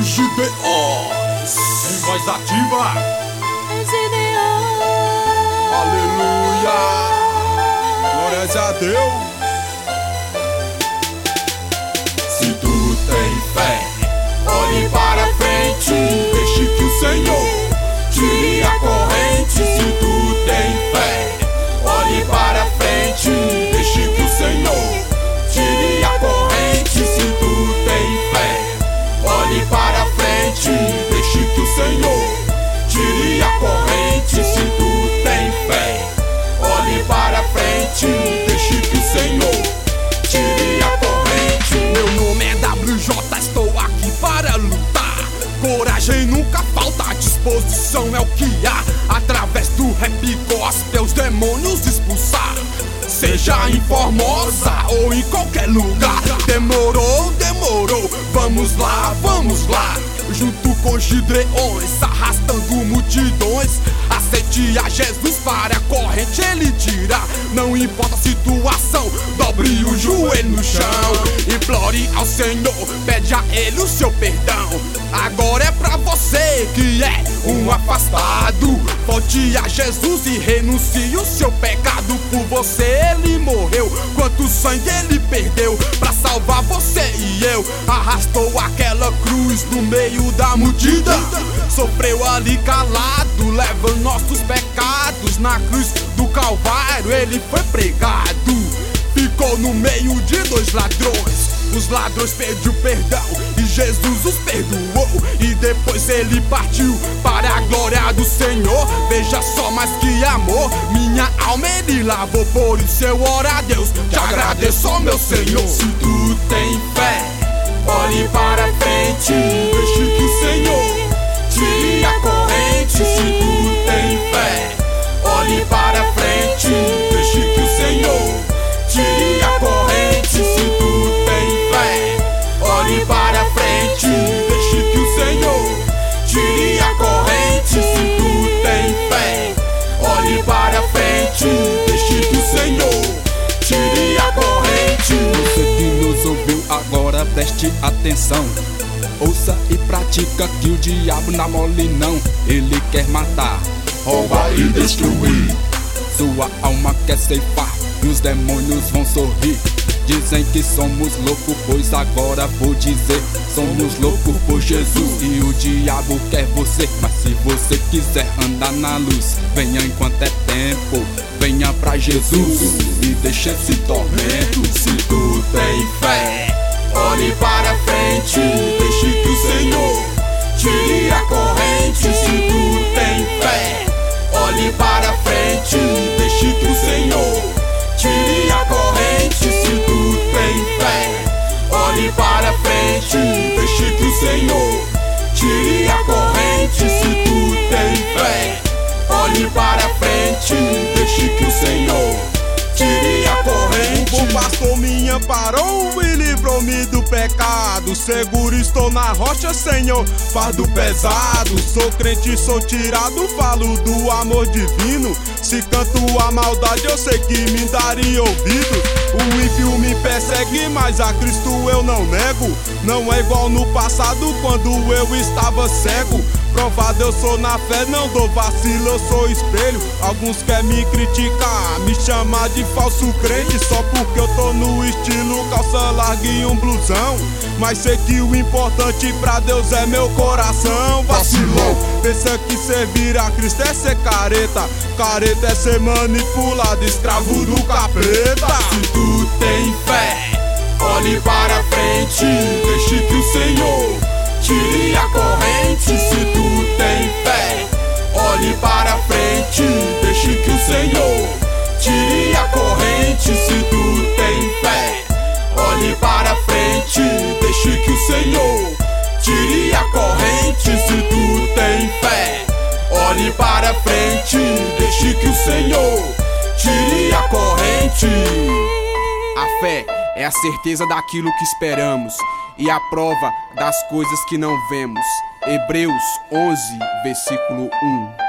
Gideões em voz ativa. Aleluia, glórias a Deus. Se tu tem fé, olhe para frente, deixe que o Senhor tire a corrente. Se tu tem fé, olhe para frente, deixe que o Senhor tire a corrente. Se tu tem fé, olhe para frente, deixe que o Senhor tire a corrente. Se tu tem fé, olhe para frente, deixe que o Senhor tire a corrente. Meu nome é WJ, estou aqui para lutar. Coragem nunca falta, disposição é o que há. Através do rap gospel os demônios expulsar. Seja em Formosa ou em qualquer lugar. Demorou, demorou, vamos lá, vamos lá. Junto com Gideões, arrastando multidões. Aceite a Jesus para a corrente ele tirar. Não importa a situação, dobre o joelho no chão. Implore ao Senhor, pede a ele o seu perdão. Agora é pra você que é um afastado. Volte a Jesus e renuncie o seu pecado. Por você ele morreu, quanto sangue ele perdeu pra salvar você e eu. Arrastou aquela cruz no meio da multidão. Sofreu ali calado, levando nossos pecados. Na cruz do Calvário ele foi pregado. Ficou no meio de dois ladrões. Os ladrões pediu perdão e Jesus os perdoou. E depois ele partiu para a glória do Senhor. Veja só, mais que amor, minha alma ele lavou. Por isso eu oro a Deus, te agradeço, ó meu Senhor. Se tu tem fé, olhe para frente, deixe que o Senhor tire a corrente. Se tu tem fé, olhe para frente, deixe que o Senhor tire a corrente. Se tu tem fé, olhe para frente, deixe que o Senhor tire a corrente. Se tu tem fé, olhe para frente, deixe que o Senhor tire a corrente. Você que nos ouviu agora preste atenção. Ouça e pratica que o diabo na mole não. Ele quer matar, roubar e destruir. Sua alma quer ceifar e os demônios vão sorrir. Dizem que somos loucos, pois agora vou dizer: somos loucos por Jesus. E o diabo quer você, mas se você quiser andar na luz, venha enquanto é tempo, venha pra Jesus e deixa esse tormento. Se tu tem fé, olhe para frente, deixe que o Senhor tire a corrente. Se tu tem fé, olhe para frente, deixe que o Senhor tire a corrente. Se tu tem fé, olhe para frente, deixe que o Senhor tire a corrente. Se tu tem fé, olhe para frente, deixe que o Senhor tire a corrente. O pastor me amparou e livrou-me do pecado. Seguro estou na rocha, Senhor, fardo pesado. Sou crente, sou tirado, falo do amor divino. Se canto a maldade, eu sei que me daria ouvido. O ímpio me persegue, mas a Cristo eu não nego. Não é igual no passado, quando eu estava cego. Provado eu sou na fé, não dou vacilo, eu sou espelho. Alguns querem me criticar, me chamar de falso crente, só porque eu tô no estilo calça larga e um blusão. Mas sei que o importante pra Deus é meu coração. Vacilou, pensa que servir a Cristo é ser careta. Careta é ser manipulado, escravo do capeta. Se tu tem fé, olhe para frente, deixe que o Senhor tire a corrente. Se tu tem fé, olhe para frente, deixe que o Senhor tire a corrente. Se tu tem fé, olhe para frente, deixe que o Senhor tire a corrente. Se tu tem fé, olhe para frente, deixe que o Senhor tire a corrente. A fé é a certeza daquilo que esperamos e a prova das coisas que não vemos. Hebreus 11, versículo 1.